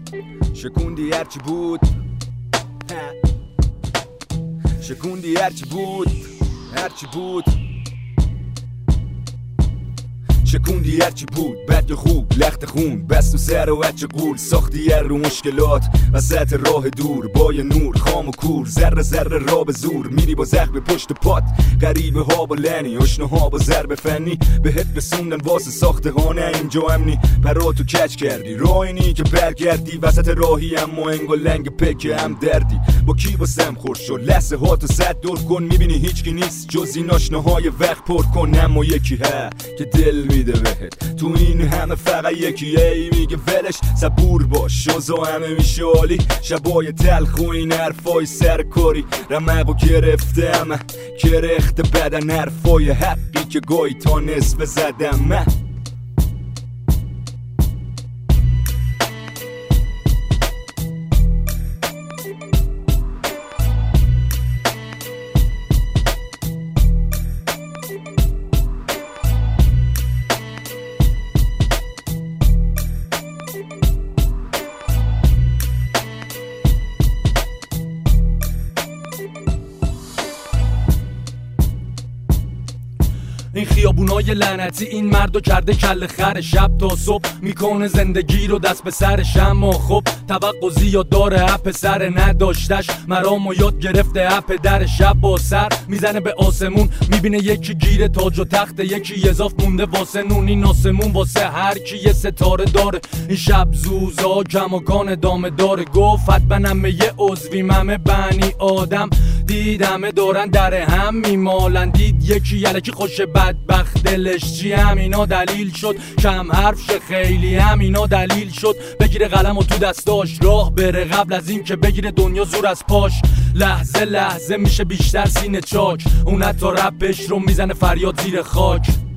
شکوندی هرچی بود، شکوندی هرچی بود، هرچی بود، شکوندی هرچی بود، بد یا خوب، لخت خون، بست و سر و بچه قول، ساختی رو مشکلات وسط راه دور، با یه نور خام و کور، ذره ذره را به زور، میری با زخم پشت پات، غریبه ها با لنی، آشنا ها با ضرب فنی، بهت رسوندن واسه ساخته ها نه اینجا امنی، پراتو کچ کردی، راینی که برگردی، وسط راهی اما انگا لنگ پک هم دردی، با کی واسم خورش شد، لحظه ها تو صد دور کن، میبینی هیچ کی نیست جز این آشناهای وقت پر کن، اما یکی ها که دل میده بهت، تو این همه فقط یکی ای میگه ولش، صبور باش شازا همه میشه عالی، شبای تلخ و این حرفای سرکاری، رمقو گرفته همه کرخت بدن، حرفای حقی که گاهی تا نصف زدم من. این خیابونای لعنتی این مردو کرده کل خر، شب تا صبح میکنه زندگی رو دست به سرش، اما خب توقع زیاد داره اپ سر نداشتش، مرامو یاد گرفته اپ در شب با سر میزنه به آسمون، میبینه یکی گیره تاج و تخت، یکی اضاف مونده واسه نون، این آسمون واسه هر کی یه ستاره داره، این شب زوزا کماکان دامه داره، گفت حتما یه عضویم همه بنی آدم، دیدمه دارن در هم میمالن، دید یکی یلکی خوش بدبخت دلش چی، همینا دلیل شد کم حرف شه، خیلی همینا دلیل شد بگیره قلم و تو دستاش راه بره، قبل از این که بگیره دنیا زور از پاش، لحظه لحظه میشه بیشتر سینه چاک، اون حتی رپش رو میزنه فریاد زیر خاک.